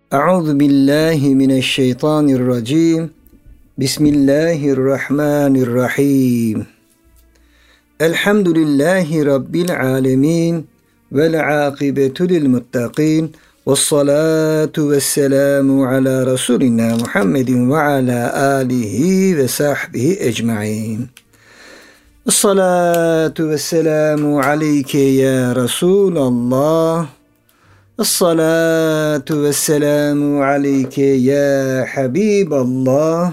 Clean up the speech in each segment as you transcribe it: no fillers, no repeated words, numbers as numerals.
Euzu billahi mineşşeytanirracim. Bismillahirrahmanirrahim. Elhamdülillahi rabbil alamin vel akibetu lil muttaqin. Vessalatu vesselamu ala Resulina Muhammedin ve ala alihi ve sahbihi ecmaîn. Esselatu vesselamu aleyke ya Resulallah. Esselatu vesselamu aleyke ya Habiballah.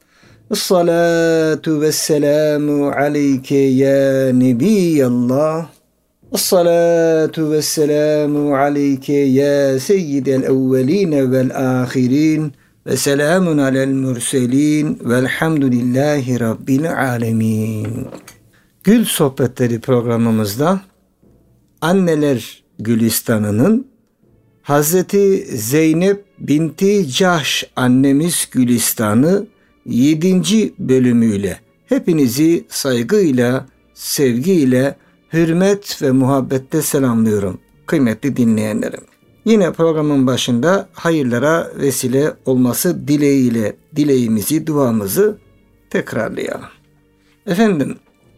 Esselatu vesselamu aleyke ya Nebiyallah. Esselatu vesselamu aleyke ya seyyidel evveline vel ahirin ve selamun alel mürselin velhamdülillahi rabbil alemin. Gül Sohbetleri programımızda Anneler Gülistanı'nın Hazreti Zeynep binti Cahş annemiz Gülistanı 7. bölümüyle hepinizi saygıyla, sevgiyle, hürmet ve muhabbette selamlıyorum kıymetli dinleyenlerim. Yine programın başında hayırlara vesile olması dileğiyle dileğimizi, duamızı tekrarlayalım. Efendim,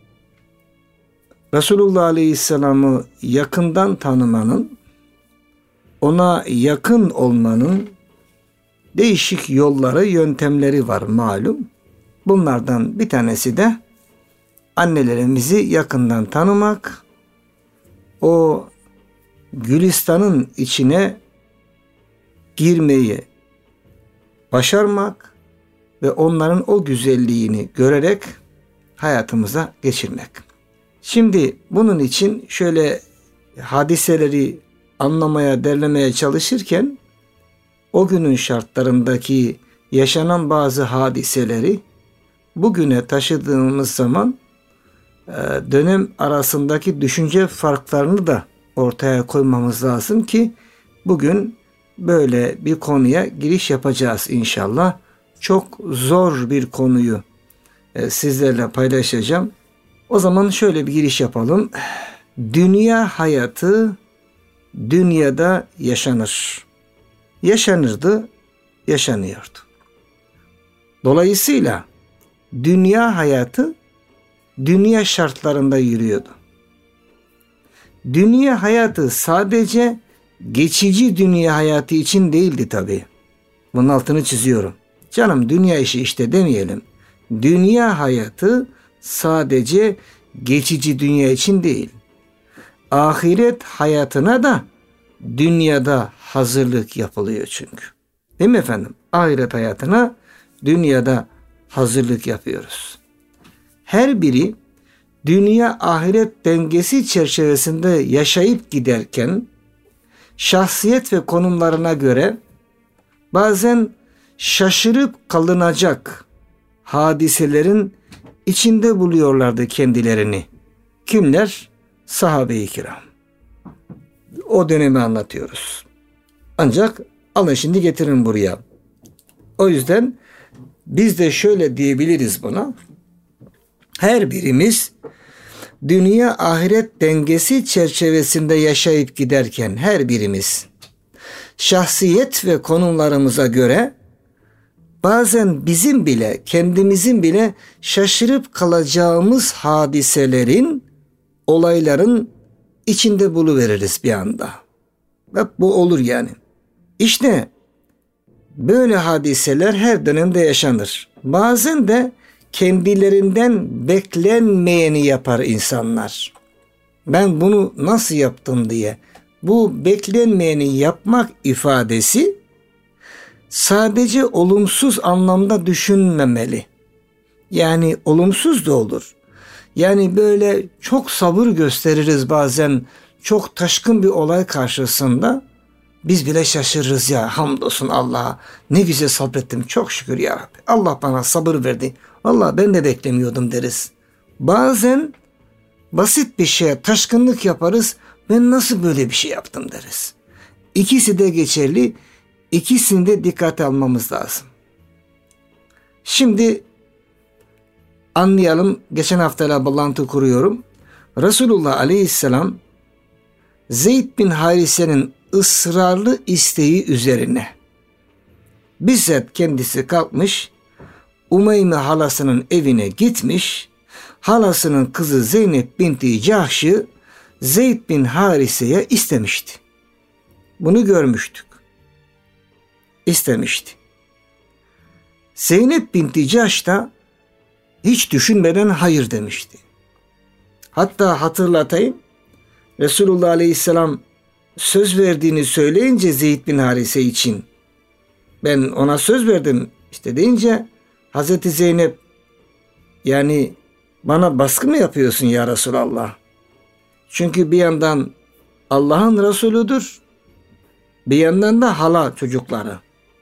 Resulullah Aleyhisselam'ı yakından tanımanın, ona yakın olmanın değişik yolları, yöntemleri var malum. Bunlardan bir tanesi de annelerimizi yakından tanımak, o gülistanın içine girmeyi başarmak ve onların o güzelliğini görerek hayatımıza geçirmek. Şimdi bunun için şöyle hadiseleri anlamaya, derlemeye çalışırken o günün şartlarındaki yaşanan bazı hadiseleri bugüne taşıdığımız zaman dönem arasındaki düşünce farklarını da ortaya koymamız lazım ki bugün böyle bir konuya giriş yapacağız inşallah. Çok zor bir konuyu sizlerle paylaşacağım. O zaman şöyle bir giriş yapalım. Dünya hayatı dünyada yaşanır. Yaşanırdı, yaşanıyordu. Dolayısıyla dünya hayatı dünya şartlarında yürüyordu. Dünya hayatı sadece geçici dünya hayatı için değildi tabii. Bunun altını çiziyorum. Canım dünya işi işte demeyelim. Dünya hayatı sadece geçici dünya için değil. Ahiret hayatına da dünyada hazırlık yapılıyor çünkü. Değil mi efendim? Ahiret hayatına dünyada hazırlık yapıyoruz. Her biri dünya ahiret dengesi çerçevesinde yaşayıp giderken şahsiyet ve konumlarına göre bazen şaşırıp kalınacak hadiselerin içinde buluyorlardı kendilerini. Kimler? Sahabe-i kiram. O dönemi anlatıyoruz. Ancak alın şimdi getirin buraya. O yüzden biz de şöyle diyebiliriz buna. Her birimiz dünya ahiret dengesi çerçevesinde yaşayıp giderken her birimiz şahsiyet ve konumlarımıza göre bazen bizim bile kendimizin bile şaşırıp kalacağımız hadiselerin, olayların içinde buluveririz bir anda. Bak bu olur yani. İşte böyle hadiseler her dönemde yaşanır. Bazen de kendilerinden beklenmeyeni yapar insanlar. Ben bunu nasıl yaptım diye. Bu beklenmeyeni yapmak ifadesi sadece olumsuz anlamda düşünmemeli. Yani olumsuz da olur. Yani böyle çok sabır gösteririz bazen çok taşkın bir olay karşısında. Biz bile şaşırırız ya, hamdolsun Allah'a. Ne güzel sabrettim, çok şükür ya Rabbi. Allah bana sabır verdi. Vallahi ben de beklemiyordum deriz. Bazen basit bir şeye taşkınlık yaparız. Ben nasıl böyle bir şey yaptım deriz. İkisi de geçerli. İkisini de dikkate almamız lazım. Şimdi anlayalım. Geçen haftayla bağlantı kuruyorum. Resulullah Aleyhisselam Zeyd bin Harise'nin ısrarlı isteği üzerine Bizzat kendisi kalkmış, Umeyme halasının evine gitmiş, halasının kızı Zeynep binti Cahş'ı Zeyd bin Harise'ye istemişti. Bunu görmüştük. İstemişti. Zeynep binti Cahş da hiç düşünmeden hayır demişti. Hatta hatırlatayım, Resulullah Aleyhisselam söz verdiğini söyleyince Zeyd bin Harise için, ben ona söz verdim işte deyince, Hazreti Zeynep, yani bana baskı mı yapıyorsun ya Resulallah? Çünkü bir yandan Allah'ın Resulüdür, bir yandan da hala çocukları.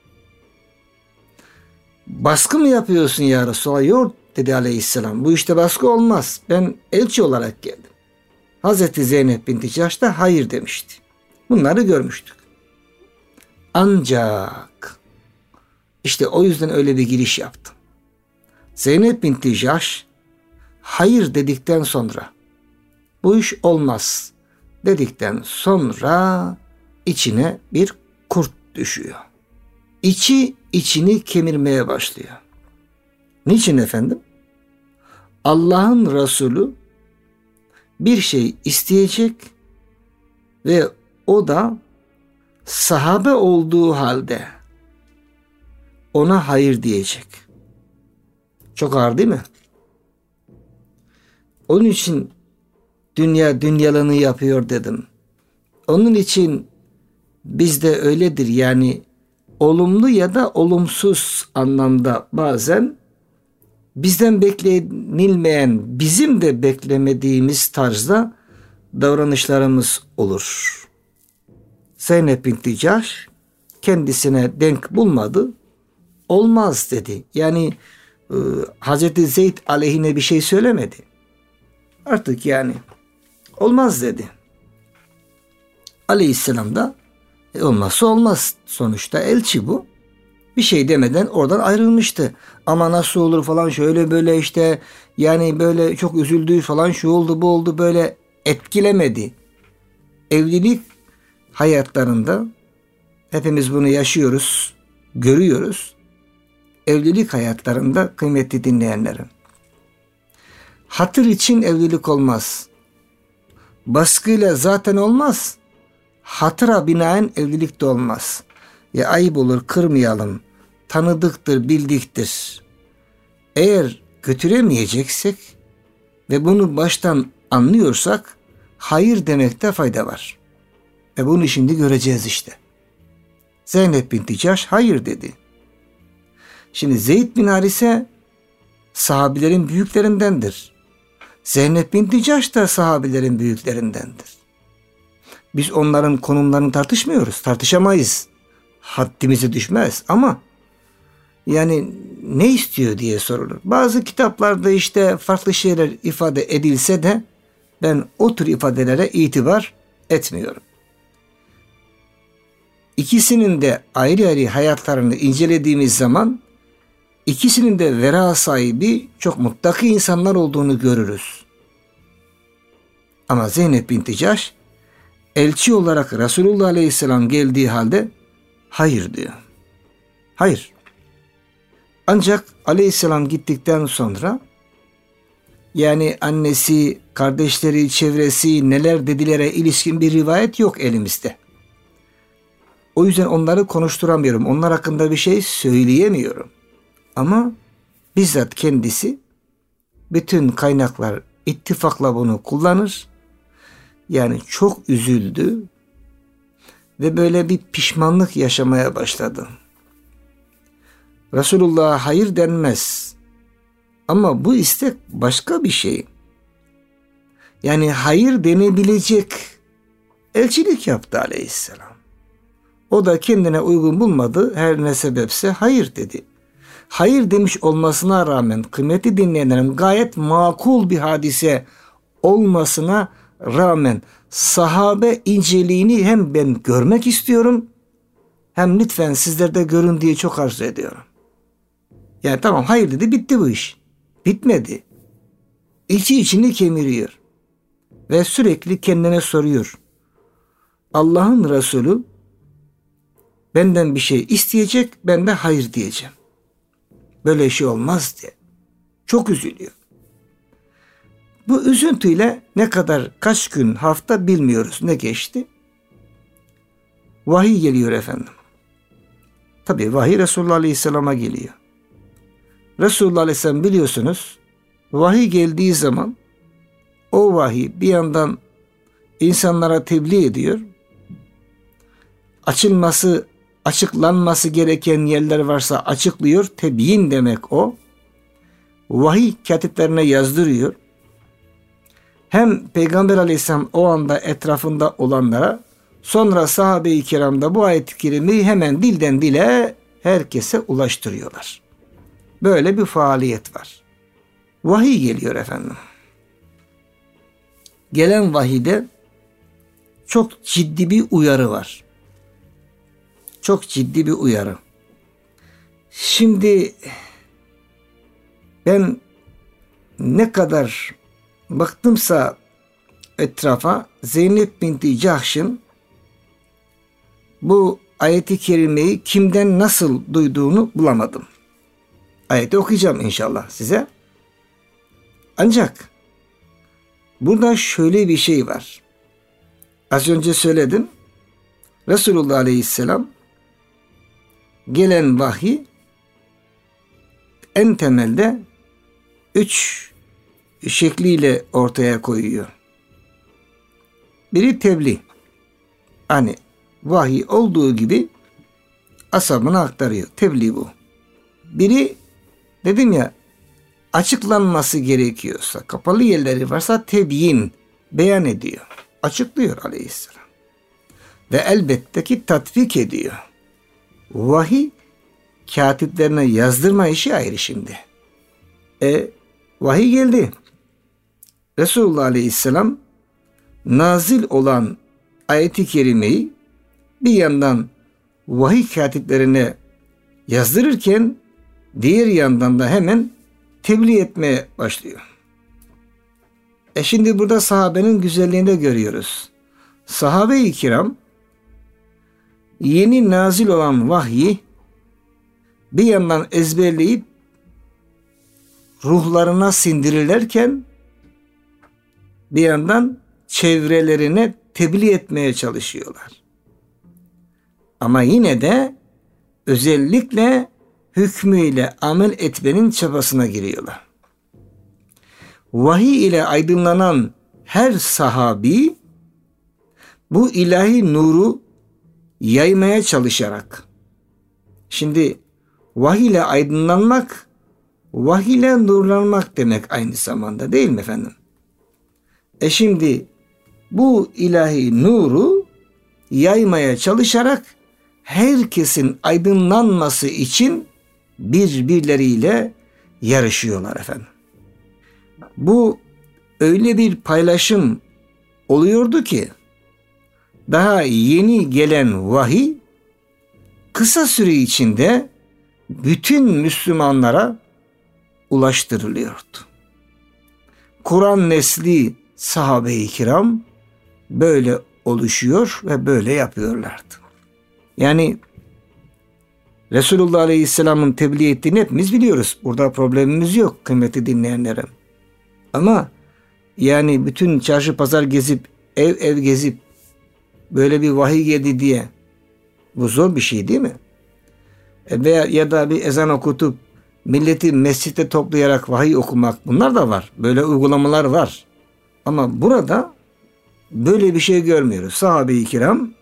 Baskı mı yapıyorsun ya Resulallah? Yok dedi Aleyhisselam. Bu işte baskı olmaz. Ben elçi olarak geldim. Hazreti Zeynep binti Cahş da hayır demişti. Bunları görmüştük. Ancak işte o yüzden öyle bir giriş yaptım. Zeynep binti Cahş hayır dedikten sonra, bu iş olmaz dedikten sonra içine bir kurt düşüyor. İçini kemirmeye başlıyor. Niçin efendim? Allah'ın Resulü bir şey isteyecek ve o da sahabe olduğu halde ona hayır diyecek. Çok ağır değil mi? Onun için dünya dünyalığını yapıyor dedim. Onun için bizde öyledir, yani olumlu ya da olumsuz anlamda bazen bizden beklenilmeyen, bizim de beklemediğimiz tarzda davranışlarımız olur. Zeynep binti Cahş kendisine denk bulmadı. Olmaz dedi. Yani Hazreti Zeyd aleyhine bir şey söylemedi. Artık yani olmaz dedi. Aleyhisselam da olmazsa olmaz. Sonuçta elçi bu. Bir şey demeden oradan ayrılmıştı. Ama nasıl olur falan, şöyle böyle işte, yani böyle çok üzüldü falan, şu oldu bu oldu, böyle etkilemedi. Evlilik hayatlarında hepimiz bunu yaşıyoruz, görüyoruz. Evlilik hayatlarında kıymetli dinleyenlerim, hatır için evlilik olmaz. Baskıyla zaten olmaz. Hatıra binaen evlilik de olmaz. Ya ayıp olur, kırmayalım. Tanıdıktır, bildiktir. Eğer götüremeyeceksek ve bunu baştan anlıyorsak hayır demekte fayda var. Ve bunu şimdi göreceğiz işte. Zeynep binti Cahş hayır dedi. Şimdi Zeyd bin Harise sahabilerin büyüklerindendir. Zeynep binti Cahş da sahabilerin büyüklerindendir. Biz onların konumlarını tartışmıyoruz. Tartışamayız. Haddimize düşmez ama yani ne istiyor diye sorulur. Bazı kitaplarda işte farklı şeyler ifade edilse de ben o tür ifadelere itibar etmiyorum. İkisinin de ayrı ayrı hayatlarını incelediğimiz zaman ikisinin de vera sahibi, çok muttaki insanlar olduğunu görürüz. Ama Zeynep binti Cahş elçi olarak Resulullah Aleyhisselam geldiği halde hayır diyor. Hayır. Ancak Aleyhisselam gittikten sonra, yani annesi, kardeşleri, çevresi neler dedilere ilişkin bir rivayet yok elimizde. O yüzden onları konuşturamıyorum. Onlar hakkında bir şey söyleyemiyorum. Ama bizzat kendisi bütün kaynaklar ittifakla bunu kullanır. Yani çok üzüldü ve böyle bir pişmanlık yaşamaya başladı. Resulullah'a hayır denmez. Ama bu istek başka bir şey. Yani hayır denebilecek elçilik yaptı Aleyhisselam. O da kendine uygun bulmadı. Her ne sebepse hayır dedi. Hayır demiş olmasına rağmen, kıymetli dinleyenlerim, gayet makul bir hadise olmasına rağmen sahabe inceliğini hem ben görmek istiyorum, hem lütfen sizler de görün diye çok arzu ediyorum. Yani tamam hayır dedi, bitti bu iş. Bitmedi. İçini kemiriyor. Ve sürekli kendine soruyor. Allah'ın Resulü benden bir şey isteyecek, ben de hayır diyeceğim. Böyle şey olmaz diye. Çok üzülüyor. Bu üzüntüyle ne kadar, kaç gün, hafta bilmiyoruz ne geçti. Vahiy geliyor efendim. Tabi vahiy Resulullah Aleyhisselam'a geliyor. Resulullah Aleyhisselam biliyorsunuz, vahiy geldiği zaman o vahiy bir yandan insanlara tebliğ ediyor. Açıklanması gereken yerler varsa açıklıyor. Tebyin demek o. Vahiy katiplerine yazdırıyor. Hem Peygamber Aleyhisselam o anda etrafında olanlara, sonra sahabe-i kiram da bu ayet-i kerimeyi hemen dilden dile herkese ulaştırıyorlar. Böyle bir faaliyet var. Vahiy geliyor efendim. Gelen vahide çok ciddi bir uyarı var. Çok ciddi bir uyarı. Şimdi ben ne kadar baktımsa etrafa, Zeynep binti Cahş'ın bu ayeti kerimeyi kimden nasıl duyduğunu bulamadım. Ayeti okuyacağım inşallah size. Ancak burada şöyle bir şey var. Az önce söyledim. Resulullah Aleyhisselam gelen vahiy en temelde 3 şekliyle ortaya koyuyor. Biri tebliğ. Hani vahiy olduğu gibi ashabına aktarıyor. Tebliğ bu. Biri, dedim ya, açıklanması gerekiyorsa, kapalı yerleri varsa tebyin, beyan ediyor. Açıklıyor Aleyhisselam. Ve elbette ki tatbik ediyor. Vahiy katiplerine yazdırma işi ayrı şimdi. Vahiy geldi. Resulullah Aleyhisselam nazil olan ayet-i kerimeyi bir yandan vahiy katiplerine yazdırırken diğer yandan da hemen tebliğ etmeye başlıyor. Şimdi burada sahabenin güzelliğini görüyoruz. Sahabe-i kiram yeni nazil olan vahyi bir yandan ezberleyip ruhlarına sindirirlerken bir yandan çevrelerine tebliğ etmeye çalışıyorlar. Ama yine de özellikle hükmüyle amel etmenin çabasına giriyorlar. Vahiy ile aydınlanan her sahabi bu ilahi nuru yaymaya çalışarak, şimdi vahiy ile aydınlanmak, vahiy ile nurlanmak demek aynı zamanda, değil mi efendim? Şimdi bu ilahi nuru yaymaya çalışarak herkesin aydınlanması için birbirleriyle yarışıyorlar efendim. Bu öyle bir paylaşım oluyordu ki daha yeni gelen vahiy kısa süre içinde bütün Müslümanlara ulaştırılıyordu. Kur'an nesli sahabe-i kiram böyle oluşuyor ve böyle yapıyorlardı. Yani Resulullah Aleyhisselam'ın tebliğ ettiğini hepimiz biliyoruz. Burada problemimiz yok kıymetli dinleyenlerim. Ama yani bütün çarşı pazar gezip, ev ev gezip böyle bir vahiy geldi diye, bu zor bir şey değil mi? Veya ya da bir ezan okutup milleti mescitte toplayarak vahiy okumak, bunlar da var. Böyle uygulamalar var. Ama burada böyle bir şey görmüyoruz. Sahabe-i kiram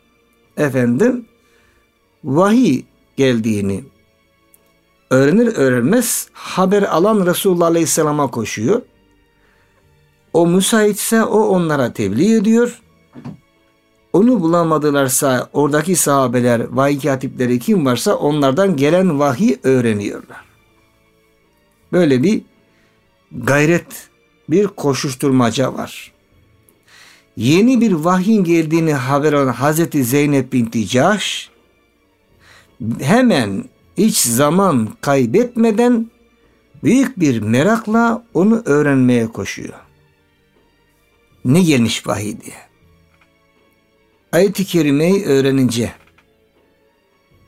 vahiy geldiğini öğrenir öğrenmez haber alan Resulullah Aleyhisselam'a koşuyor. O müsaitse o onlara tebliğ ediyor. Onu bulamadılarsa oradaki sahabeler, vahiy katipleri kim varsa onlardan gelen vahiy öğreniyorlar. Böyle bir gayret, bir koşuşturmaca var. Yeni bir vahyin geldiğini haber alan Hazreti Zeynep binti Cahş hemen hiç zaman kaybetmeden büyük bir merakla onu öğrenmeye koşuyor. Ne gelmiş vahiy diye. Ayet-i kerimeyi öğrenince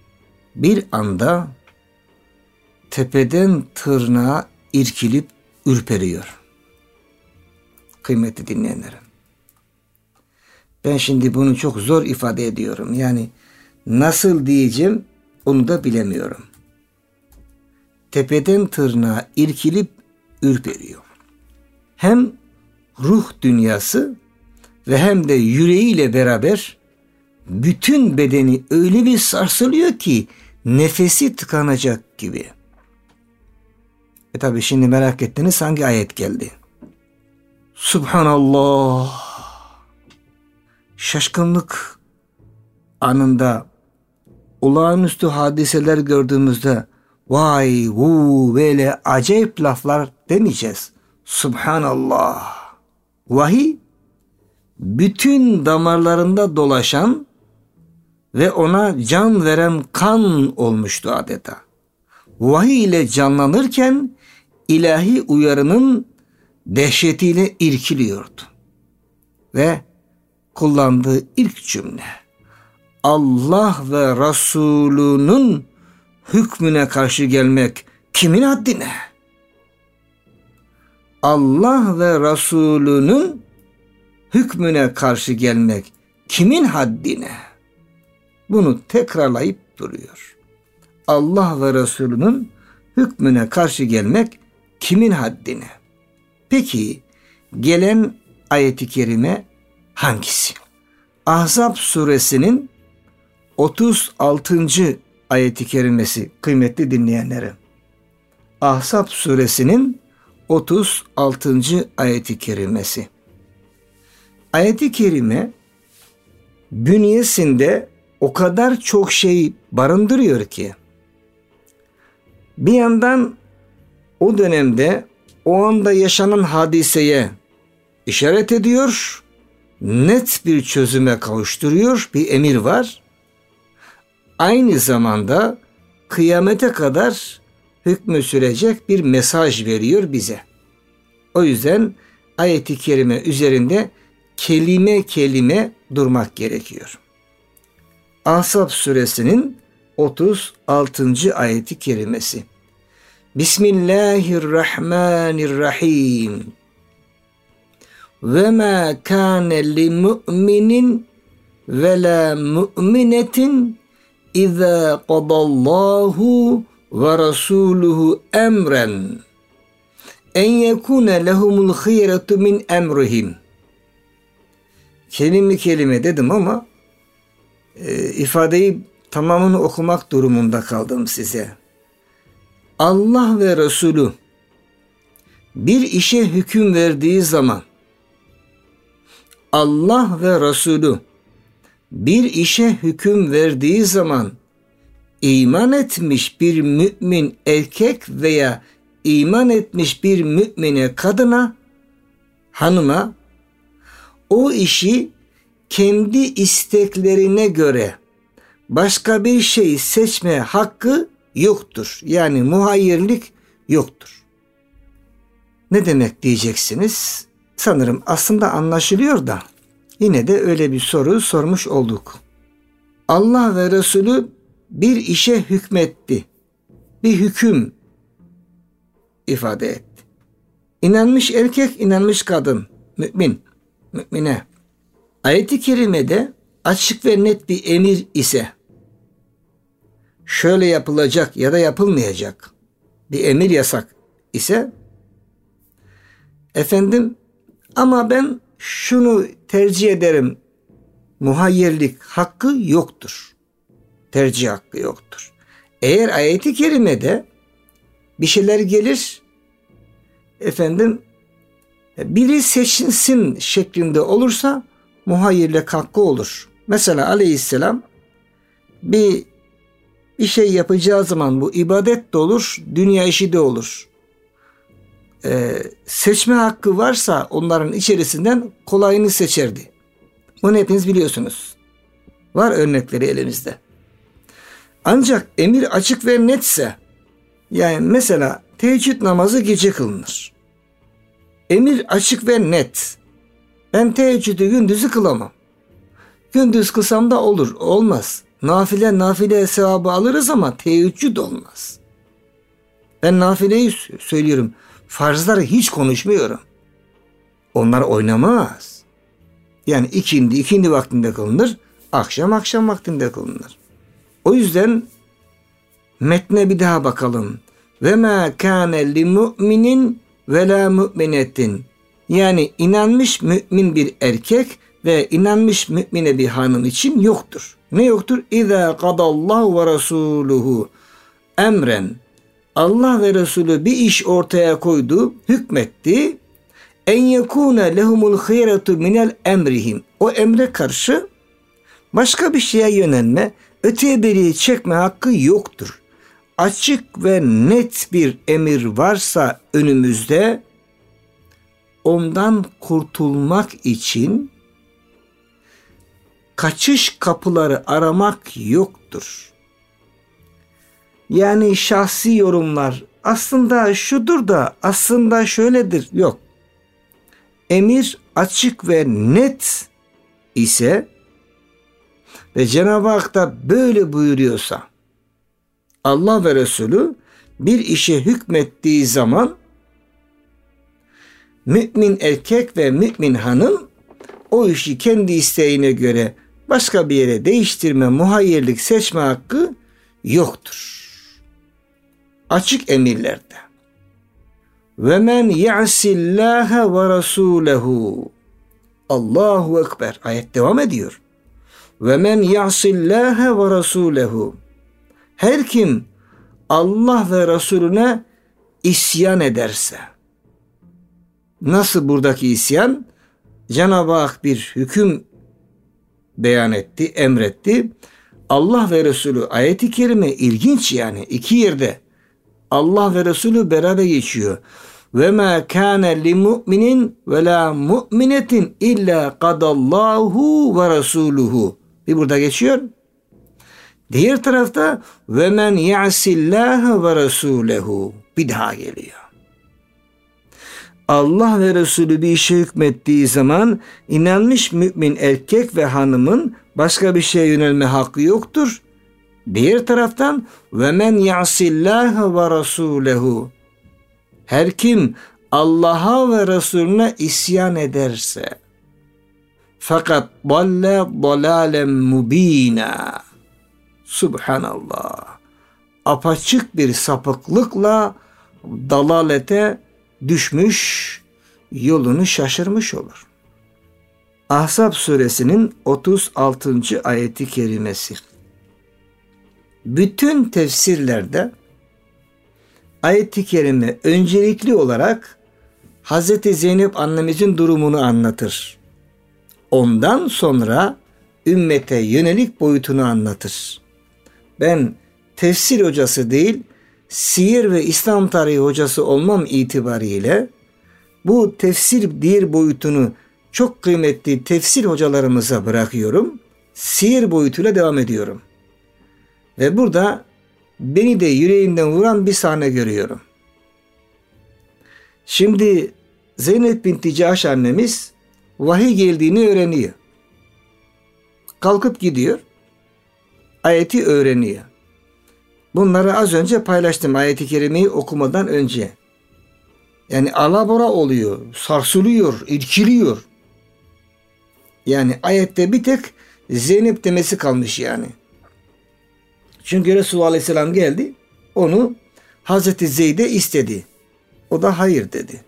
bir anda tepeden tırnağa irkilip ürperiyor. Kıymetli dinleyenlerim. Ben şimdi bunu çok zor ifade ediyorum. Yani nasıl diyeceğim onu da bilemiyorum. Tepeden tırnağa irkilip ürperiyor. Hem ruh dünyası ve hem de yüreğiyle beraber bütün bedeni öyle bir sarsılıyor ki nefesi tıkanacak gibi. Tabi şimdi merak ettiniz, hangi ayet geldi? Subhanallah. Şaşkınlık anında olağanüstü hadiseler gördüğümüzde vay böyle acayip laflar demeyeceğiz. Subhanallah. Vahiy bütün damarlarında dolaşan ve ona can veren kan olmuştu adeta. Vahiy ile canlanırken ilahi uyarının dehşetiyle irkiliyordu. Ve kullandığı ilk cümle, Allah ve Resulünün hükmüne karşı gelmek kimin haddine? Allah ve Resulünün hükmüne karşı gelmek kimin haddine? Bunu tekrarlayıp duruyor. Allah ve Resulünün hükmüne karşı gelmek kimin haddine? Peki gelen ayet-i kerime hangisi? Ahzab suresinin 36. ayet-i kerimesi kıymetli dinleyenlerim. Ahzab suresinin 36. ayet-i kerimesi. Ayet-i kerime bünyesinde o kadar çok şey barındırıyor ki bir yandan o dönemde o anda yaşanan hadiseye işaret ediyor, net bir çözüme kavuşturuyor, bir emir var. Aynı zamanda kıyamete kadar hükmü sürecek bir mesaj veriyor bize. O yüzden ayet-i kerime üzerinde kelime kelime durmak gerekiyor. Ahzab suresinin 36. ayet-i kerimesi. Bismillahirrahmanirrahim. Ve ma kâne li mu'minin ve la mu'minetin izâ qadallahu ve rasûluhu emren en yekûne lehumul khîretu min emrihim. Kelime kelime dedim ama ifadeyi tamamını okumak durumunda kaldım size. Allah ve Resulü bir işe hüküm verdiği zaman, Allah ve Resulü bir işe hüküm verdiği zaman iman etmiş bir mümin erkek veya iman etmiş bir mümine kadına, hanıma o işi kendi isteklerine göre başka bir şey seçme hakkı yoktur. Yani muhayyirlik yoktur. Ne demek diyeceksiniz? Sanırım aslında anlaşılıyor da yine de öyle bir soru sormuş olduk. Allah ve Resulü bir işe hükmetti. Bir hüküm ifade etti. İnanmış erkek, inanmış kadın, mümin, mümine. Ayet-i kerimede açık ve net bir emir ise, şöyle yapılacak ya da yapılmayacak bir emir yasak ise, efendim ama ben şunu tercih ederim, muhayyerlik hakkı yoktur. Tercih hakkı yoktur. Eğer ayet-i kerimede bir şeyler gelir, efendim biri seçilsin şeklinde olursa muhayyirlik hakkı olur. Mesela aleyhisselam bir şey yapacağı zaman bu ibadet de olur, dünya işi de olur. Seçme hakkı varsa onların içerisinden kolayını seçerdi. Bunu hepiniz biliyorsunuz. Var örnekleri elimizde. Ancak emir açık ve netse, yani mesela teheccüd namazı gece kılınır. Emir açık ve net. Ben teheccüdü gündüzü kılamam. Gündüz kılsam da olur, olmaz. Nafile sevabı alırız ama teheccüd olmaz. Ben nafileyi söylüyorum. Farzları hiç konuşmuyorum. Onlar oynamaz. Yani ikindi vaktinde kılınır. Akşam vaktinde kılınır. O yüzden metne bir daha bakalım. Ve ma kâne li mu'minin ve la mu'minetin. Yani inanmış mümin bir erkek ve inanmış mümine bir hanım için yoktur. Ne yoktur? İzâ kadallahu ve rasûluhu emren. Allah ve Resulü bir iş ortaya koydu, hükmetti. En yekûne lehumul hayretu minel emrihim. O emre karşı başka bir şeye yönelme, öteye beriye çekme hakkı yoktur. Açık ve net bir emir varsa önümüzde, ondan kurtulmak için kaçış kapıları aramak yoktur. Yani şahsi yorumlar aslında şudur da aslında şöyledir yok. Emir açık ve net ise ve Cenab-ı Hak da böyle buyuruyorsa, Allah ve Resulü bir işe hükmettiği zaman mümin erkek ve mümin hanım o işi kendi isteğine göre başka bir yere değiştirme, muhayyerlik seçme hakkı yoktur. Açık emirlerde. Ve men ya'sillâhe ve rasûlehu. Allahu Ekber. Ayet devam ediyor. Ve men ya'sillâhe ve rasûlehu. Her kim Allah ve Resulüne isyan ederse. Nasıl buradaki isyan? Cenab-ı Hak bir hüküm beyan etti, emretti. Allah ve Resulü ayet-i kerime ilginç yani. İki yerde Allah ve Resulü beraber geçiyor. Ve ma kana li mu'minin ve la mu'minetin illa kadallahu ve rasuluhu. Bir burada geçiyor. Diğer tarafta ve men ya'sillâhe ve rasûlehu. Bir daha geliyor. Allah ve Resulü bir işe hükmettiği zaman inanmış mümin erkek ve hanımın başka bir şeye yönelme hakkı yoktur. Diğer taraftan ve men ya'sillâhe ve rasûlehu. Her kim Allah'a ve Resulüne isyan ederse fakat dalle dalalen mubînâ. Subhanallah. Apaçık bir sapıklıkla dalalete düşmüş, yolunu şaşırmış olur. Ahzab suresinin 36. ayeti kerimesi. Bütün tefsirlerde ayet-i kerime öncelikli olarak Hazreti Zeynep annemizin durumunu anlatır. Ondan sonra ümmete yönelik boyutunu anlatır. Ben tefsir hocası değil, siyer ve İslam tarihi hocası olmam itibariyle bu tefsir diğer boyutunu çok kıymetli tefsir hocalarımıza bırakıyorum. Siyer boyutuyla devam ediyorum. Ve burada beni de yüreğimden vuran bir sahne görüyorum. Şimdi Zeynep binti Cahş annemiz vahiy geldiğini öğreniyor. Kalkıp gidiyor. Ayeti öğreniyor. Bunları az önce paylaştım ayeti kerimeyi okumadan önce. Yani alabora oluyor, sarsılıyor, irkiliyor. Yani ayette bir tek Zeynep demesi kalmış yani. Çünkü Resulullah Aleyhisselam geldi, onu Hazreti Zeyd'e istedi. O da hayır dedi.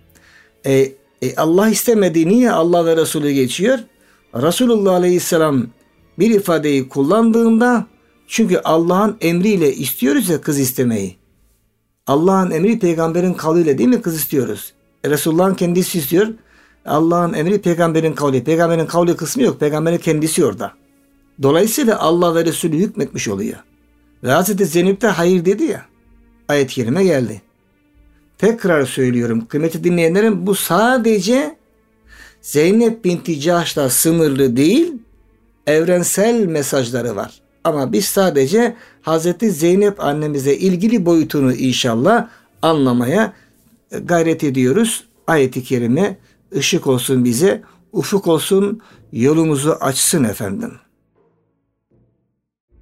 Allah istemedi, niye Allah ve Resulü geçiyor? Resulullah Aleyhisselam bir ifadeyi kullandığında, çünkü Allah'ın emriyle istiyoruz ya kız istemeyi. Allah'ın emri peygamberin kavliyle değil mi kız istiyoruz? Resulullah'ın kendisi istiyor. Allah'ın emri peygamberin kavli. Peygamberin kavli kısmı yok. Peygamberin kendisi orada. Dolayısıyla Allah ve Resulü hükmetmiş oluyor. Ve Hazreti Zeynep de hayır dedi ya. Ayet-i kerime geldi. Tekrar söylüyorum kıymetli dinleyenlerim, bu sadece Zeynep binti Cahş'la sınırlı değil, evrensel mesajları var. Ama biz sadece Hazreti Zeynep annemize ilgili boyutunu inşallah anlamaya gayret ediyoruz. Ayet-i kerime ışık olsun bize, ufuk olsun, yolumuzu açsın efendim.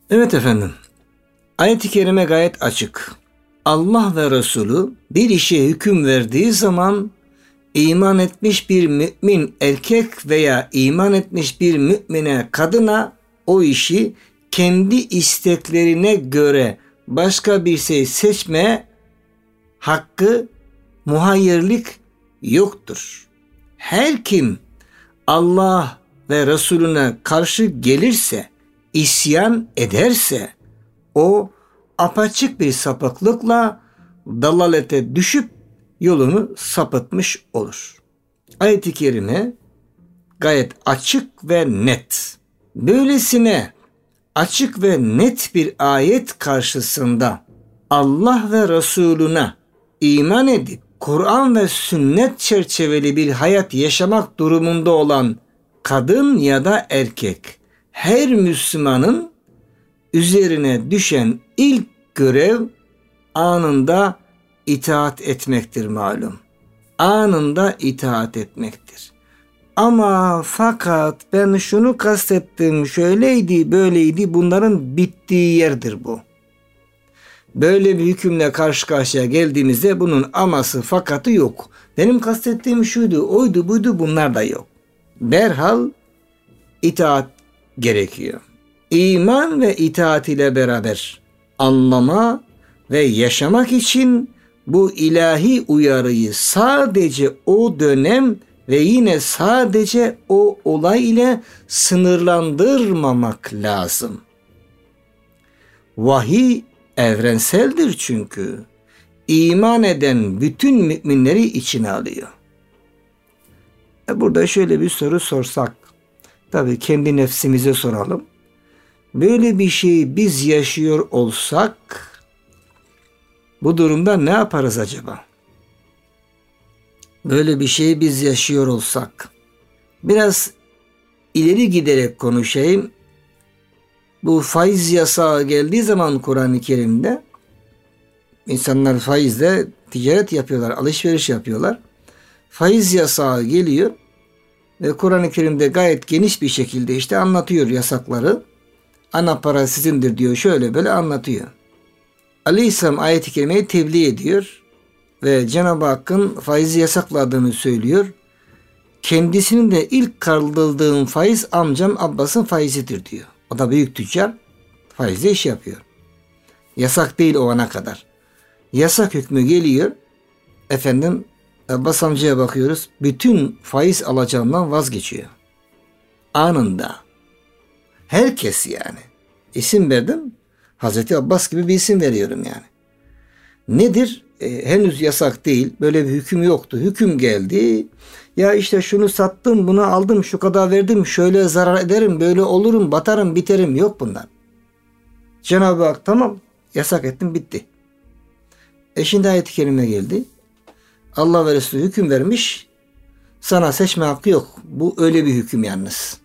Evet efendim. Ayet-i kerime gayet açık. Allah ve Resulü bir işe hüküm verdiği zaman iman etmiş bir mümin erkek veya iman etmiş bir mümine kadına o işi kendi isteklerine göre başka bir şey seçme hakkı, muhayyerlik yoktur. Her kim Allah ve Resulüne karşı gelirse, isyan ederse o apaçık bir sapıklıkla dalalete düşüp yolunu sapıtmış olur. Ayet-i kerime gayet açık ve net. Böylesine açık ve net bir ayet karşısında Allah ve Resulüne iman edip Kur'an ve sünnet çerçeveli bir hayat yaşamak durumunda olan kadın ya da erkek, her Müslümanın üzerine düşen ilk görev anında itaat etmektir malum. Anında itaat etmektir. Ama fakat ben şunu kastettim, şöyleydi, böyleydi, bunların bittiği yerdir bu. Böyle bir hükümle karşı karşıya geldiğimizde bunun aması fakatı yok. Benim kastettiğim şuydu, oydu, buydu, bunlar da yok. Derhal itaat gerekiyor. İman ve itaat ile beraber anlama ve yaşamak için bu ilahi uyarıyı sadece o dönem ve yine sadece o olay ile sınırlandırmamak lazım. Vahiy evrenseldir çünkü. İman eden bütün müminleri içine alıyor. Burada şöyle bir soru sorsak, tabii kendi nefsimize soralım. Böyle bir şeyi biz yaşıyor olsak bu durumda ne yaparız acaba? Böyle bir şeyi biz yaşıyor olsak. Biraz ileri giderek konuşayım. Bu faiz yasağı geldiği zaman Kur'an-ı Kerim'de insanlar faizle ticaret yapıyorlar, alışveriş yapıyorlar. Faiz yasağı geliyor ve Kur'an-ı Kerim'de gayet geniş bir şekilde işte anlatıyor yasakları. Ana para sizindir diyor, şöyle böyle anlatıyor. Aleyhisselam ayet-i kerimeyi tebliğ ediyor ve Cenab-ı Hakk'ın faizi yasakladığını söylüyor. Kendisinin de ilk kaldırdığım faiz amcam Abbas'ın faizidir diyor. O da büyük tüccar, faizle iş yapıyor. Yasak değil o ana kadar. Yasak hükmü geliyor. Efendim Abbas amcaya bakıyoruz. Bütün faiz alacağından vazgeçiyor. Anında. Herkes yani. İsim verdim. Hazreti Abbas gibi bir isim veriyorum yani. Nedir? Henüz yasak değil. Böyle bir hüküm yoktu. Hüküm geldi. Ya işte şunu sattım, bunu aldım, şu kadar verdim, şöyle zarar ederim, böyle olurum, batarım, biterim. Yok bunlar. Cenab-ı Hak tamam, yasak ettim, bitti. Şimdi ayet-i kerime geldi. Allah ve Resulü hüküm vermiş. Sana seçme hakkı yok. Bu öyle bir hüküm yalnız.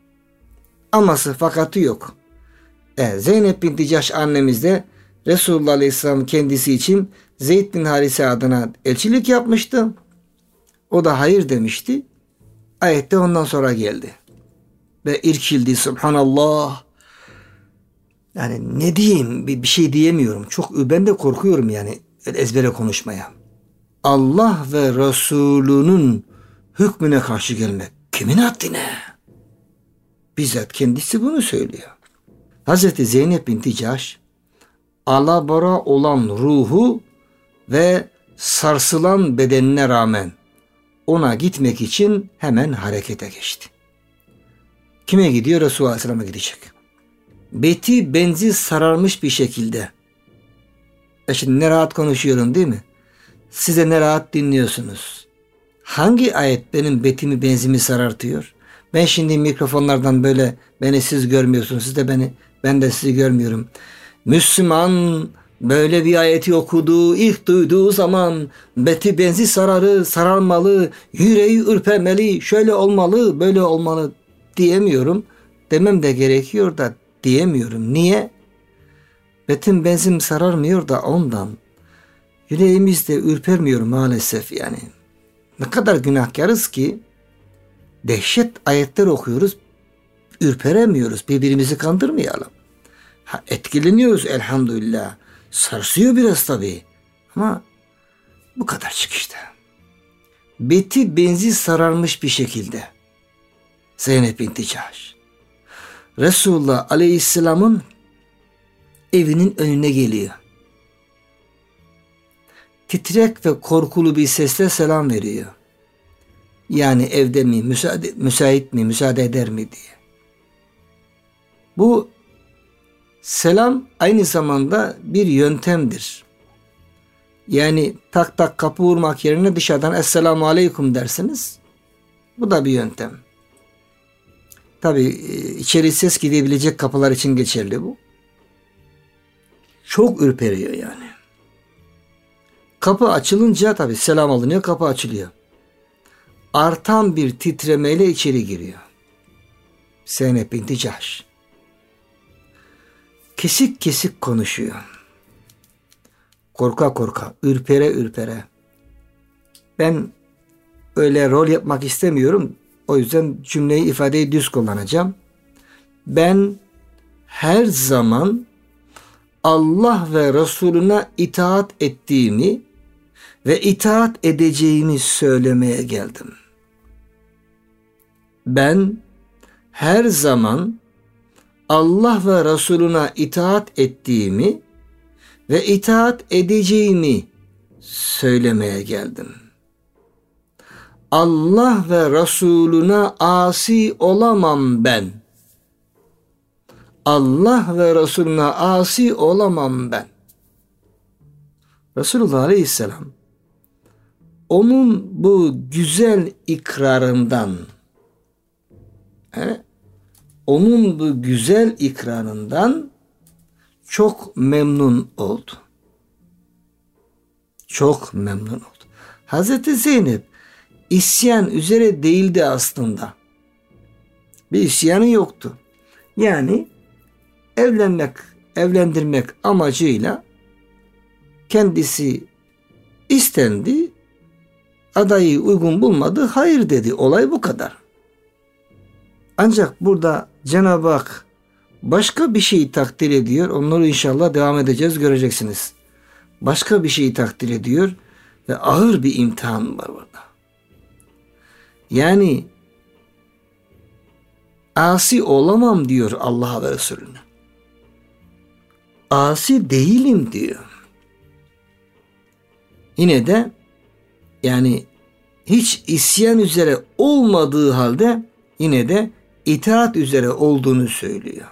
Aması fakatı yok. Zeynep binti Cahş annemiz de Resulullah Aleyhisselam kendisi için Zeyd bin Harise adına elçilik yapmıştı. O da hayır demişti. Ayette ondan sonra geldi. Ve irkildi. Subhanallah. Yani ne diyeyim? Bir şey diyemiyorum. Ben de korkuyorum yani ezbere konuşmaya. Allah ve Resulünün hükmüne karşı gelmek. Kimin haddine? Bizzat kendisi bunu söylüyor. Hazreti Zeynep binti Cahş alabora olan ruhu ve sarsılan bedenine rağmen ona gitmek için hemen harekete geçti. Kime gidiyor? Resulullah Aleyhisselam'a gidecek. Beti benzi sararmış bir şekilde. Şimdi ne rahat konuşuyorum değil mi? Size ne rahat dinliyorsunuz. Hangi ayet benim betimi benzimi sarartıyor? Ben şimdi mikrofonlardan böyle beni siz görmüyorsunuz. Siz de beni, ben de sizi görmüyorum. Müslüman böyle bir ayeti okuduğu, ilk duyduğu zaman beti benzi sararmalı, yüreği ürpermeli, şöyle olmalı, böyle olmalı diyemiyorum. Demem de gerekiyor da diyemiyorum. Niye? Betim benzim sararmıyor da ondan. Yüreğimiz de ürpermiyor maalesef yani. Ne kadar günahkarız ki dehşet ayetler okuyoruz, ürperemiyoruz. Birbirimizi kandırmayalım. Etkileniyoruz elhamdülillah. Sarsıyor biraz tabii. Ama bu kadarcık işte. Beti benzi sararmış bir şekilde. Zeynep binti Cahş. Resulullah Aleyhisselam'ın evinin önüne geliyor. Titrek ve korkulu bir sesle selam veriyor. Yani evde mi, müsait mi, müsaade eder mi diye. Bu selam aynı zamanda bir yöntemdir. Yani tak tak kapı vurmak yerine dışarıdan Esselamu Aleyküm dersiniz. Bu da bir yöntem. Tabii içeri ses gidebilecek kapılar için geçerli bu. Çok ürperiyor yani. Kapı açılınca tabii selam alınıyor, kapı açılıyor. Artan bir titremeyle içeri giriyor. Zeynep binti Cahş. Kesik kesik konuşuyor. Korka korka, ürpere ürpere. Ben öyle rol yapmak istemiyorum. O yüzden cümleyi, ifadeyi düz kullanacağım. Ben her zaman Allah ve Resulüne itaat ettiğimi ve itaat edeceğimi söylemeye geldim. Ben her zaman Allah ve Resulüne itaat ettiğimi ve itaat edeceğimi söylemeye geldim. Allah ve Resulüne asi olamam ben. Allah ve Resulüne asi olamam ben. Resulullah Aleyhisselam onun bu güzel ikrarından, onun bu güzel ikrarından çok memnun oldu. Çok memnun oldu. Hazreti Zeynep isyan üzere değildi aslında. Bir isyanı yoktu. Yani evlendirmek amacıyla kendisi istendi. Adayı uygun bulmadı. Hayır dedi. Olay bu kadar. Ancak burada Cenab-ı Hak başka bir şeyi takdir ediyor. Onları inşallah devam edeceğiz, göreceksiniz. Başka bir şeyi takdir ediyor ve ağır bir imtihan var burada. Yani asi olamam diyor Allah'a ve Resulüne. Asi değilim diyor. Yine de yani hiç isyan üzere olmadığı halde yine de itaat üzere olduğunu söylüyor.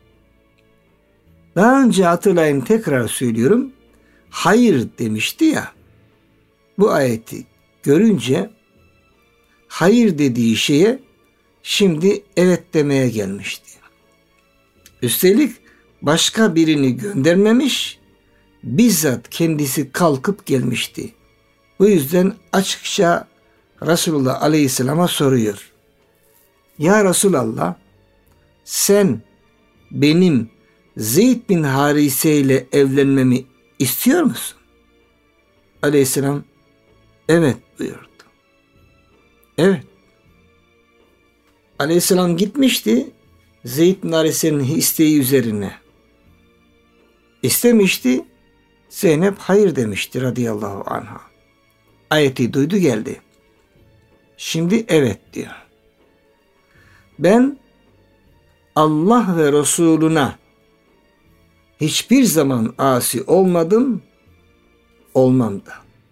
Daha önce hatırlayın, tekrar söylüyorum. Hayır demişti ya. Bu ayeti görünce hayır dediği şeye şimdi evet demeye gelmişti. Üstelik başka birini göndermemiş, bizzat kendisi kalkıp gelmişti. Bu yüzden açıkça Resulullah Aleyhisselam'a soruyor. Ya Resulallah, sen benim Zeyd bin Harise ile evlenmemi istiyor musun? Aleyhisselam evet buyurdu. Evet. Aleyhisselam gitmişti Zeyd bin Harise'nin isteği üzerine. İstemişti. Zeynep hayır demişti radıyallahu anha. Ayeti duydu geldi. Şimdi evet diyor. Ben Allah ve Resulüne hiçbir zaman asi olmadım, olmam da.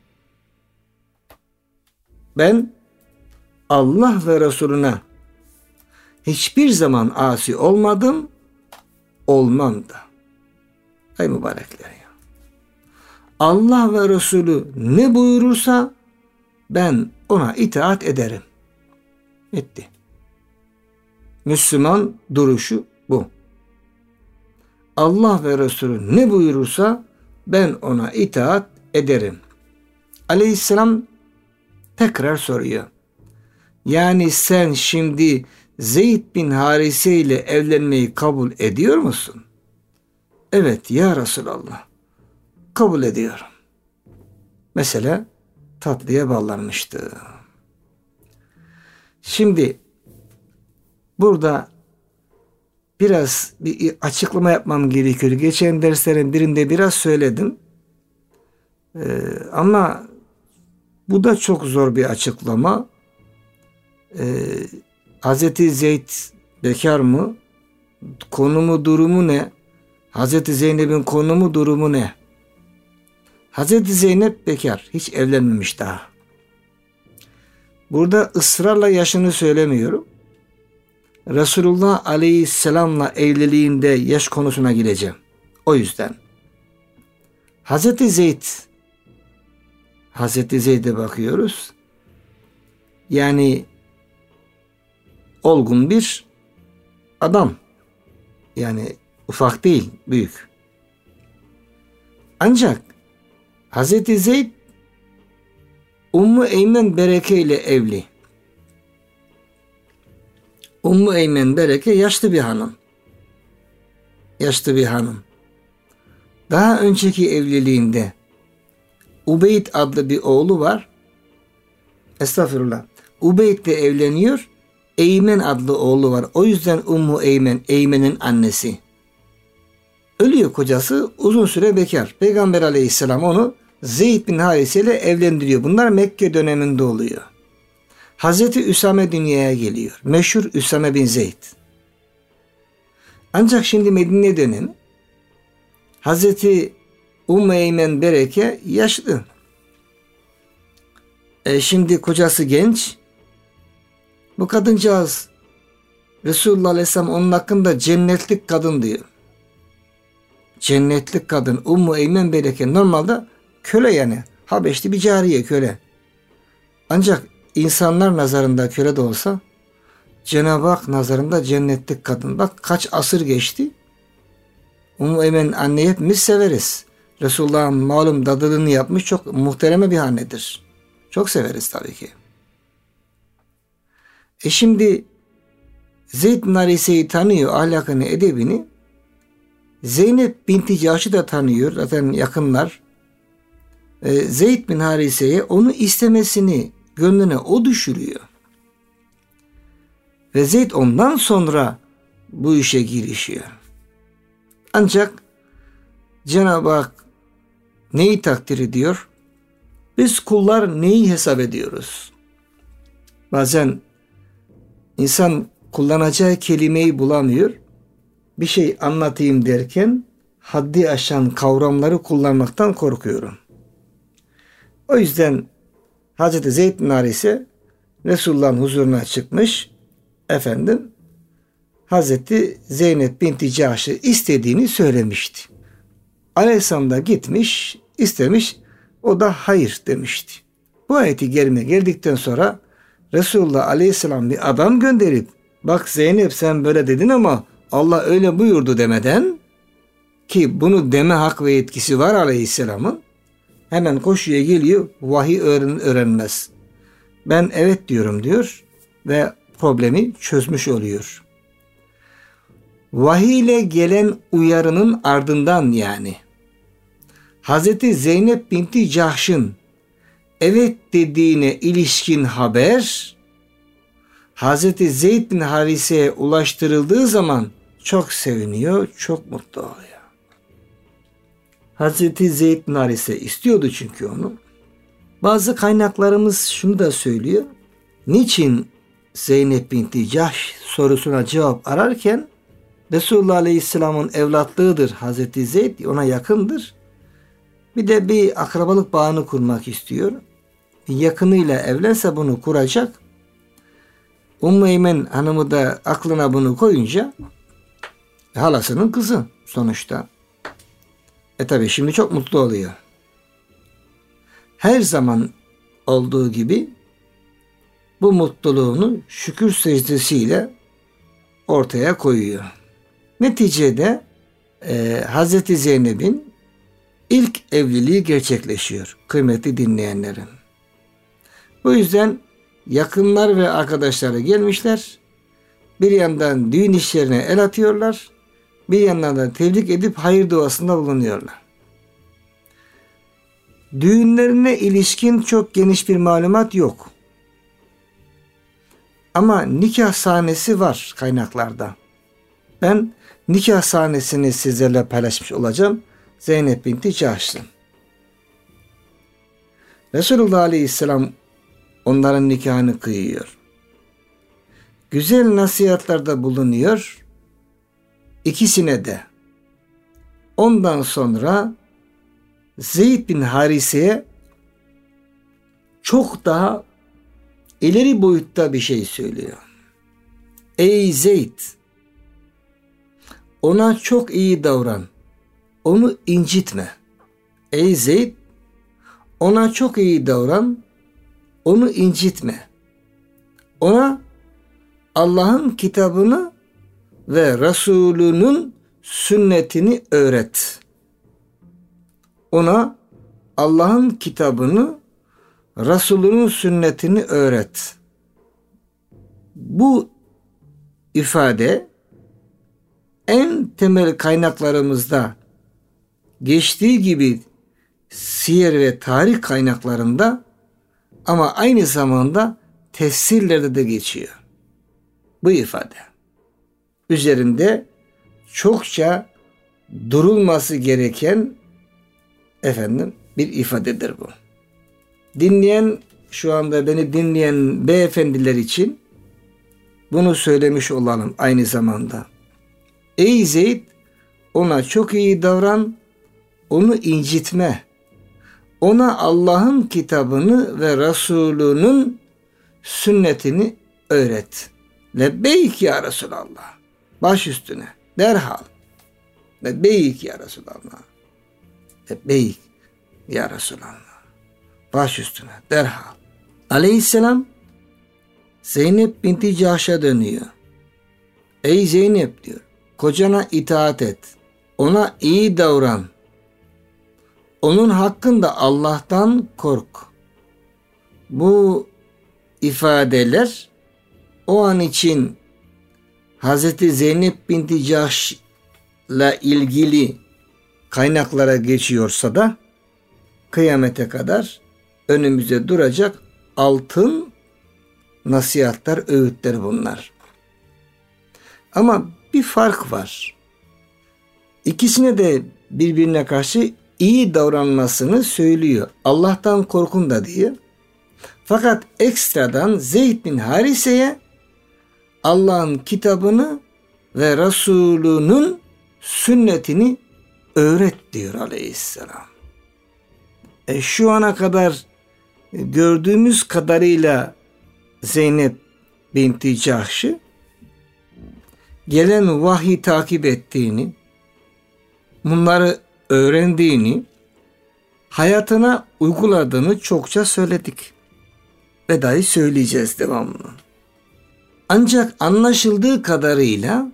Ben Allah ve Resulüne hiçbir zaman asi olmadım, olmam da. Ey mübarekler ya. Allah ve Resulü ne buyurursa ben ona itaat ederim. Bitti. Müslüman duruşu bu. Allah ve Resulü ne buyurursa ben ona itaat ederim. Aleyhisselam tekrar soruyor. Yani sen şimdi Zeyd bin Harise ile evlenmeyi kabul ediyor musun? Evet ya Resulallah. Kabul ediyorum. Mesele tatlıya bağlanmıştı. Şimdi burada biraz bir açıklama yapmam gerekiyor. Geçen derslerin birinde biraz söyledim. Ama bu da çok zor bir açıklama. Hazreti Zeyd bekar mı? Konumu, durumu ne? Hazreti Zeynep'in konumu, durumu ne? Hazreti Zeynep bekar. Hiç evlenmemiş daha. Burada ısrarla yaşını söylemiyorum. Resulullah Aleyhisselam'la evliliğinde yaş konusuna gireceğim. O yüzden. Hazreti Zeyd'e bakıyoruz. Yani olgun bir adam. Yani ufak değil, büyük. Ancak Hazreti Zeyd Ummu Eymen Bereke ile evli. Ummu Eymen Bereke yaşlı bir hanım. Yaşlı bir hanım. Daha önceki evliliğinde Ubeyd adlı bir oğlu var. Estağfurullah. Ubeyd de evleniyor. Eymen adlı oğlu var. O yüzden Ummu Eymen, Eymen'in annesi. Ölüyor kocası, uzun süre bekar. Peygamber Aleyhisselam onu Zeyd bin Harise ile evlendiriyor. Bunlar Mekke döneminde oluyor. Hazreti Üsame dünyaya geliyor. Meşhur Üsame bin Zeyd. Ancak şimdi Medine dönemi. Hazreti Ummu Eymen Bereke yaşlı. Şimdi kocası genç. Bu kadıncağız Resulullah Aleyhisselam onun hakkında cennetlik kadın diyor. Cennetlik kadın Ummu Eymen Bereke normalde köle yani. Habeşli bir cariye köle. Ancak insanlar nazarında köle de olsa Cenab-ı Hak nazarında cennetlik kadın. Bak kaç asır geçti. Ummu Eymen anneyi hepimiz severiz. Resulullah'ın malum dadılığını yapmış çok muhtereme bir annedir. Çok severiz tabii ki. Şimdi Zeyd bin Harise'yi tanıyor, ahlakını, edebini. Zeynep binti Cahş'ı da tanıyor, zaten yakınlar. Zeyd bin Harise'ye onu istemesini gönlüne o düşürüyor. Ve Zeyd ondan sonra bu işe girişiyor. Ancak Cenab-ı Hak neyi takdir ediyor? Biz kullar neyi hesap ediyoruz? Bazen insan kullanacağı kelimeyi bulamıyor. Bir şey anlatayım derken haddi aşan kavramları kullanmaktan korkuyorum. O yüzden Hazreti Zeyd bin Harise Resulullah'ın huzuruna çıkmış. Hazreti Zeynep binti Cahş'ı istediğini söylemişti. Aleyhisselam da gitmiş, istemiş. O da hayır demişti. Bu ayeti kerime geldikten sonra Resulullah Aleyhisselam bir adam gönderip bak Zeynep sen böyle dedin ama Allah öyle buyurdu demeden, ki bunu deme hak ve yetkisi var Aleyhisselam'ın, hemen koşuya geliyor, vahiy öğrenmez. Ben evet diyorum diyor ve problemi çözmüş oluyor. Vahiy ile gelen uyarının ardından yani Hazreti Zeynep binti Cahş'ın evet dediğine ilişkin haber Hazreti Zeyd bin Harise'ye ulaştırıldığı zaman çok seviniyor, çok mutlu oluyor. Hazreti Zeyd bin Harise istiyordu çünkü onu. Bazı kaynaklarımız şunu da söylüyor. Niçin Zeynep binti Cahş sorusuna cevap ararken Resulullah Aleyhisselam'ın evlatlığıdır Hazreti Zeyd, ona yakındır. Bir de bir akrabalık bağını kurmak istiyor. Bir yakınıyla evlense bunu kuracak. Ummu Eymen hanımı da aklına bunu koyunca halasının kızı sonuçta. Tabi şimdi çok mutlu oluyor. Her zaman olduğu gibi bu mutluluğunu şükür secdesiyle ortaya koyuyor. Neticede Hazreti Zeynep'in ilk evliliği gerçekleşiyor kıymetli dinleyenlerim. Bu yüzden yakınlar ve arkadaşları gelmişler. Bir yandan düğün işlerine el atıyorlar. Bir yandan da tebrik edip hayır duasında bulunuyorlar. Düğünlerine ilişkin çok geniş bir malumat yok. Ama nikah sahnesi var kaynaklarda. Ben nikah sahnesini sizlerle paylaşmış olacağım. Zeynep binti Cahş'ın. Resulullah Aleyhisselam onların nikahını kıyıyor. Güzel nasihatlerde bulunuyor. İkisine de. Ondan sonra Zeyd bin Harise'ye çok daha ileri boyutta bir şey söylüyor. Ey Zeyd, ona çok iyi davran. Onu incitme. Ey Zeyd, ona çok iyi davran. Onu incitme. Ona Allah'ın kitabını ve Resulünün sünnetini öğret. Ona Allah'ın kitabını, Resulünün sünnetini öğret. Bu ifade en temel kaynaklarımızda geçtiği gibi siyer ve tarih kaynaklarında ama aynı zamanda tefsirlerde de geçiyor. Bu ifade. Üzerinde çokça durulması gereken bir ifadedir bu. Şu anda beni dinleyen beyefendiler için bunu söylemiş olalım aynı zamanda. Ey Zeyd, ona çok iyi davran, onu incitme. Ona Allah'ın kitabını ve Resulünün sünnetini öğret. Lebbeyk ya Resulallah. Baş üstüne. Derhal. Lebbeyk ya Resulallah. Lebbeyk ya Resulallah. Baş üstüne. Derhal. Aleyhisselam Zeynep binti Cahş'a dönüyor. Ey Zeynep diyor. Kocana itaat et. Ona iyi davran. Onun hakkında Allah'tan kork. Bu ifadeler o an için Hazreti Zeynep binti Cahş'la ilgili kaynaklara geçiyorsa da kıyamete kadar önümüzde duracak altın nasihatler, öğütler bunlar. Ama bir fark var. İkisine de birbirine karşı iyi davranmasını söylüyor. Allah'tan korkun da diyor. Fakat ekstradan Zeyd bin Harise'ye Allah'ın kitabını ve Resulünün sünnetini öğret diyor Aleyhisselam. Şu ana kadar gördüğümüz kadarıyla Zeynep binti Cahş'ı gelen vahyi takip ettiğini, bunları öğrendiğini, hayatına uyguladığını çokça söyledik. Ve dahi söyleyeceğiz devamlı. Ancak anlaşıldığı kadarıyla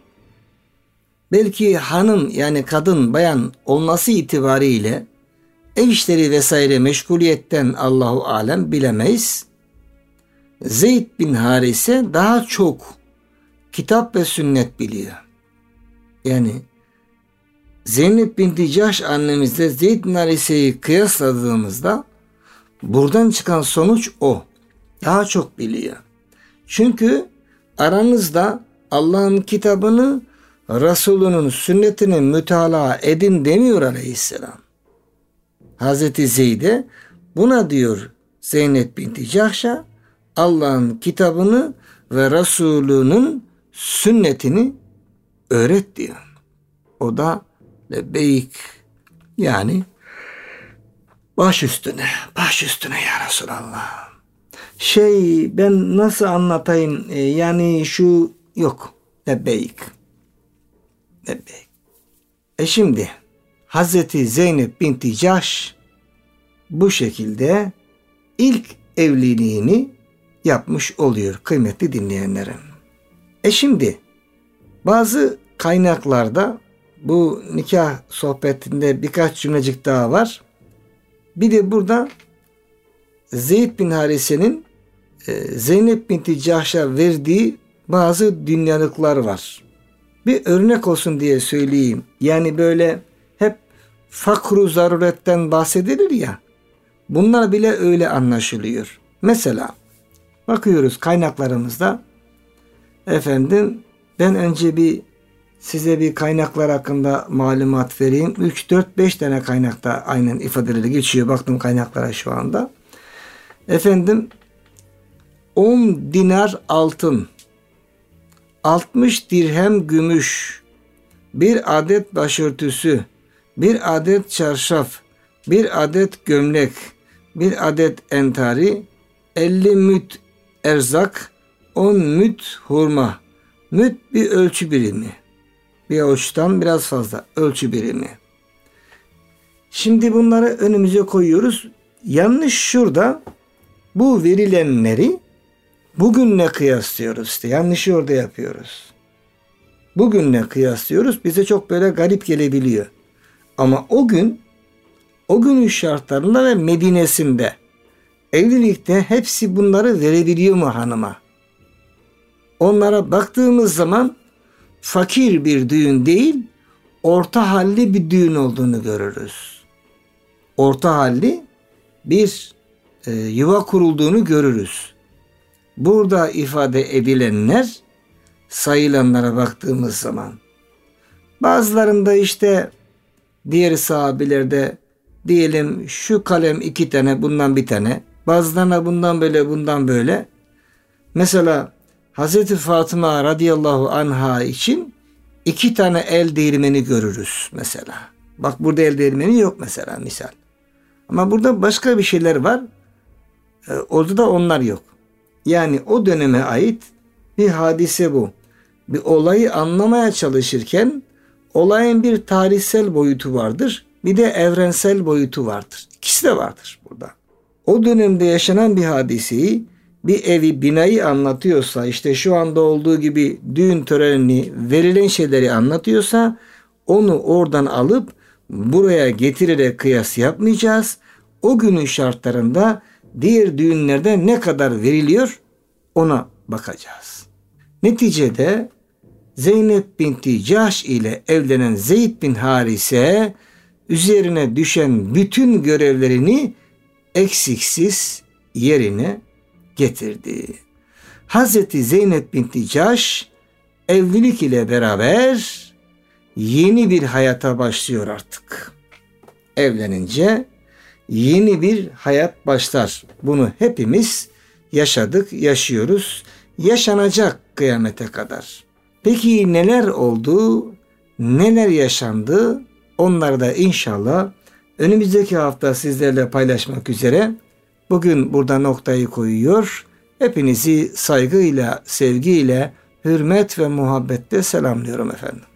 belki hanım yani kadın, bayan olması itibariyle ev işleri vesaire meşguliyetten Allahu alem bilemeyiz. Zeyd bin Harise daha çok kitap ve sünnet biliyor. Yani Zeynep binti Cahş annemizle Zeyd bin Harise'yi kıyasladığımızda buradan çıkan sonuç o. Daha çok biliyor. Çünkü aranızda Allah'ın kitabını, Resulünün sünnetini mütalaa edin demiyor Aleyhisselam. Hazreti Zeyd'e buna diyor Zeynep binti Cahş'a Allah'ın kitabını ve Resulünün sünnetini öğret diyor. O da lebbeyk yani baş üstüne ya Resulallah. Ben nasıl anlatayım yani şu yok. Lebbeyk. Şimdi Hazreti Zeynep binti Cahş bu şekilde ilk evliliğini yapmış oluyor kıymetli dinleyenlerim. Şimdi bazı kaynaklarda bu nikah sohbetinde birkaç cümlecik daha var. Bir de burada Zeyd bin Harise'nin Zeynep binti Cahş'a verdiği bazı dünyalıklar var. Bir örnek olsun diye söyleyeyim. Yani böyle hep fakru zaruretten bahsedilir ya. Bunlar bile öyle anlaşılıyor. Mesela bakıyoruz kaynaklarımızda ben önce bir size bir kaynaklar hakkında malumat vereyim. 3, 4, 5 tane kaynakta aynen ifadeleri geçiyor. Baktım kaynaklara şu anda. Efendim 10 dinar altın, 60 dirhem gümüş, bir adet başörtüsü, bir adet çarşaf, bir adet gömlek, bir adet entari, 50 müt erzak, 10 müt hurma. Müt bir ölçü birimi. Bir avuçtan biraz fazla ölçü birimi. Şimdi bunları önümüze koyuyoruz. Yanlış şurada, bu verilenleri bugünle kıyaslıyoruz. İşte yanlışı orada yapıyoruz. Bugünle kıyaslıyoruz. Bize çok böyle garip gelebiliyor. Ama o günün şartlarında ve Medine'sinde evlilikte hepsi bunları verebiliyor mu hanıma? Onlara baktığımız zaman fakir bir düğün değil, orta halli bir düğün olduğunu görürüz. Orta halli bir yuva kurulduğunu görürüz. Burada ifade edilenler, sayılanlara baktığımız zaman, bazılarında işte diğer sahabilerde diyelim şu kalem 2 tane, bundan bir tane, bazılarına bundan böyle, bundan böyle. Mesela Hazreti Fatıma radıyallahu anha için 2 tane el değirmeni görürüz mesela. Bak burada el değirmeni yok mesela, misal. Ama burada başka bir şeyler var. Orada da onlar yok. Yani o döneme ait bir hadise bu. Bir olayı anlamaya çalışırken olayın bir tarihsel boyutu vardır. Bir de evrensel boyutu vardır. İkisi de vardır burada. O dönemde yaşanan bir hadiseyi, bir evi, binayı anlatıyorsa, işte şu anda olduğu gibi düğün törenini, verilen şeyleri anlatıyorsa, onu oradan alıp buraya getirerek kıyas yapmayacağız. O günün şartlarında diğer düğünlerde ne kadar veriliyor ona bakacağız. Neticede Zeynep binti Cahş ile evlenen Zeyd bin Harise üzerine düşen bütün görevlerini eksiksiz yerine getirdi. Hazreti Zeynep binti Cahş evlilik ile beraber yeni bir hayata başlıyor artık. Evlenince yeni bir hayat başlar. Bunu hepimiz yaşadık, yaşıyoruz. Yaşanacak kıyamete kadar. Peki neler oldu? Neler yaşandı? Onları da inşallah önümüzdeki hafta sizlerle paylaşmak üzere bugün burada noktayı koyuyor. Hepinizi saygıyla, sevgiyle, hürmet ve muhabbetle selamlıyorum efendim.